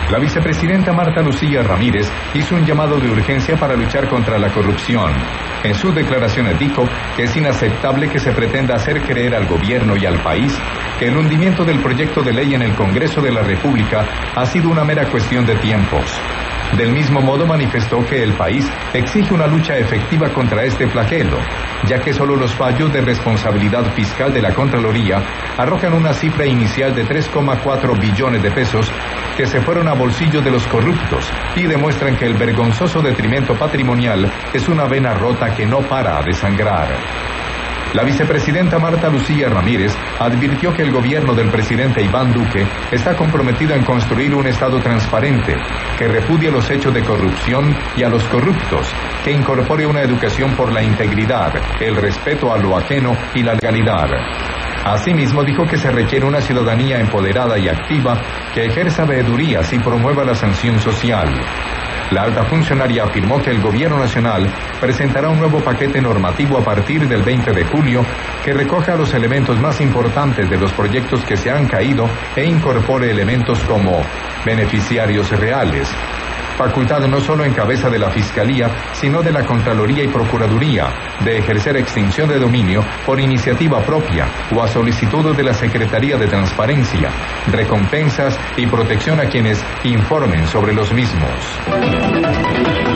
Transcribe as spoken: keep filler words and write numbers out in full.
La vicepresidenta Marta Lucía Ramírez hizo un llamado de urgencia para luchar contra la corrupción. En sus declaraciones dijo que es inaceptable que se pretenda hacer creer al gobierno y al país que el hundimiento del proyecto de ley en el Congreso de la República ha sido una mera cuestión de tiempos. Del mismo modo manifestó que el país exige una lucha efectiva contra este flagelo, ya que solo los fallos de responsabilidad fiscal de la Contraloría arrojan una cifra inicial de tres coma cuatro billones de pesos que se fueron a bolsillos de los corruptos y demuestran que el vergonzoso detrimento patrimonial es una vena rota que no para de sangrar. La vicepresidenta Marta Lucía Ramírez advirtió que el gobierno del presidente Iván Duque está comprometido en construir un Estado transparente, que repudie los hechos de corrupción y a los corruptos, que incorpore una educación por la integridad, el respeto a lo ajeno y la legalidad. Asimismo, dijo que se requiere una ciudadanía empoderada y activa que ejerza veedurías y promueva la sanción social. La alta funcionaria afirmó que el Gobierno Nacional presentará un nuevo paquete normativo a partir del veinte de julio que recoja los elementos más importantes de los proyectos que se han caído e incorpore elementos como beneficiarios reales, facultad no solo en cabeza de la Fiscalía, sino de la Contraloría y Procuraduría, de ejercer extinción de dominio por iniciativa propia o a solicitud de la Secretaría de Transparencia, recompensas y protección a quienes informen sobre los mismos.